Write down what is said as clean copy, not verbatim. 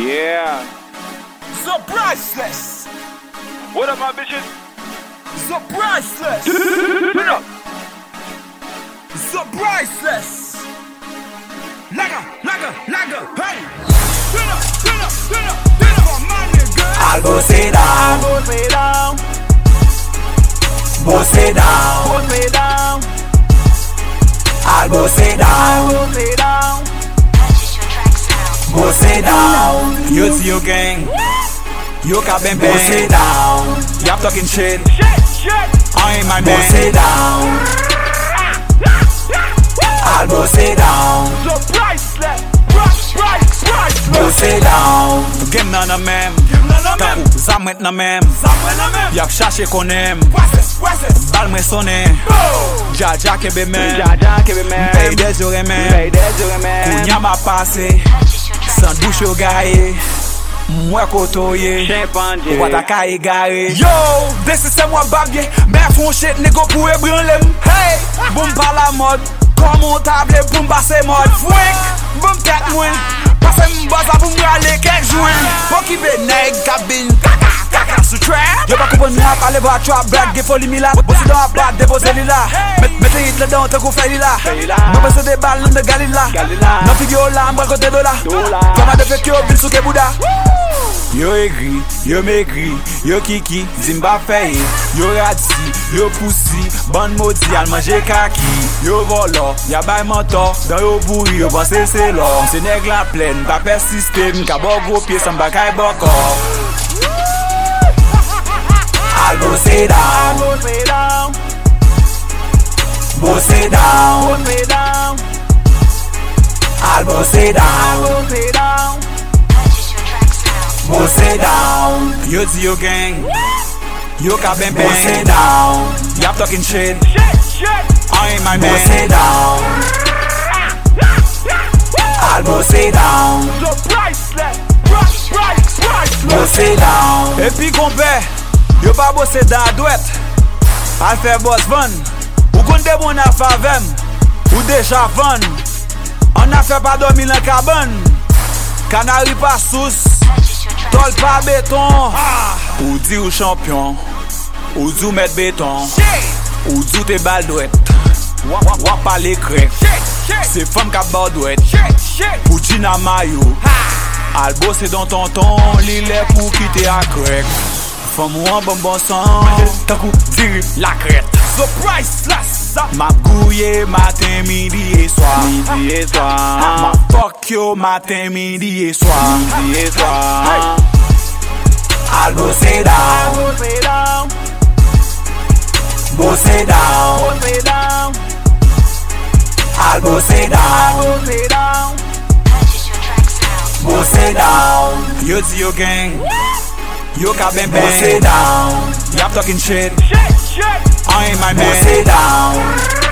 Yeah. The priceless. What up, my bitches? The priceless. Turn up. The priceless. Lager, hey. Turn up. For my nigga. I'll go sit down. Go sit down. I'll go sit down. Go sit down. You see your gang, you cap and Go sit down. Y'all talking shit, Shit. I ain't my Go man. sit down. I'll go sit down. The priceless. Go sit down. Game nan a mem, takou zamet nan mem. Yap chache konem, bal mwen sonen. Jaja kebe men, mpey de jore men. Kounya ma pase, san douche yo gaye. Mwen kotoye, wata ka e gare. Yo, desi se mwen babye, men fon shit nego pou e branlem. Hey, boum pa la mod, komontable boum basse mod. Fwek, boum tek mwen, pase mbaza boum rale kek jwen. Pokibe neg kabin, kaka sou trap. Yo pa koupon mi ap ale ba trap, brad ge foli mi la. Bosi don ap bat, depose li la. Mete hit le don te kou fè li la. Mwen pese de bal nan de galila. Nan figyo la, mbral kote dola. Koma de fek yo bil sou ke bouda. Yo egri, yo megri, yo kiki, zimba feye. Yo radisi, yo poussi, ban modi al manje kaki. Yo volo, ya bay mentor, dan yo bouri, yo pense se lor. Se neg la plen, pa persiste, mka bo gro pie, san bakay boko. I'll go sit down. Go sit down. I'll go sit down. Go sit down. Yo see your gang, yo cap and Go sit down. Y'all talking shit, Shit. I ain't my Go man. sit down. I'll go sit down. The priceless. Go sit down. E pi konpe, yo pa bose dan dwet. Al fe boss van, ou kon de bon a favem, ou deja van. An a fe pa dormi lan kaban, kanari pa sous, tol pa beton. Ou di ou champion, ou di ou met beton, ou di ou te bal dwet. Wap pale krek, se fam ka ba dwet. Pou djina mayo, al bose don tonton, li le pou kite a krek. Fam ou an bon san, takou diri la kret. The priceless. Ma gouye matin, midi et soir. Ma fuck yo matin, midi et soir. I'll go sit down. Go sit down. I'll go sit down. Go sit down. Yo see your gang, yo cap and Go sit down. Y'all talking shit, Shit. I ain't my Go man. sit down.